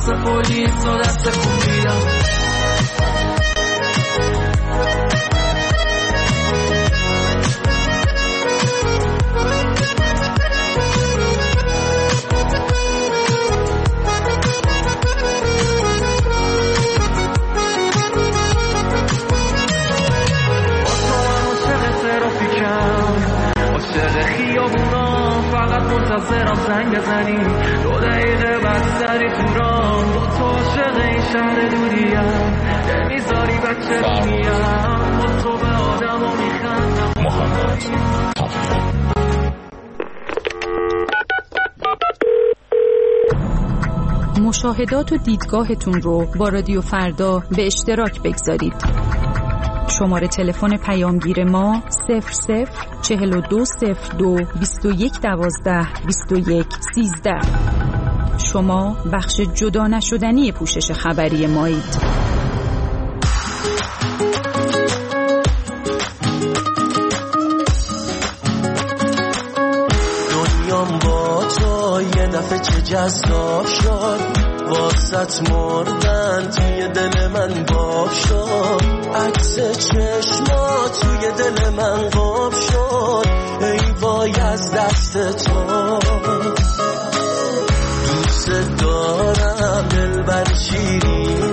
دست پلیس و دست خوبیدم. منتظرم زنگ بزنی 2 دقیقه بعد سری توران با تو عاشق این شهر دوریم نمیذاری بچه میم با تو به آدم و میخندم. محمد مشاهدات و دیدگاهتون رو با رادیو فردا به اشتراک بگذارید. شماره تلفن پیامگیر ما 00420221122113. شما بخش جدا نشدنی پوشش خبری مایید. دنیام با تو یه دفعه چه جذاب شد، واسط مردن توی دل من باب شد، عکس چشما توی دل من قاب شد، ای وای از دست تو. دوست دارم دلبر شیرین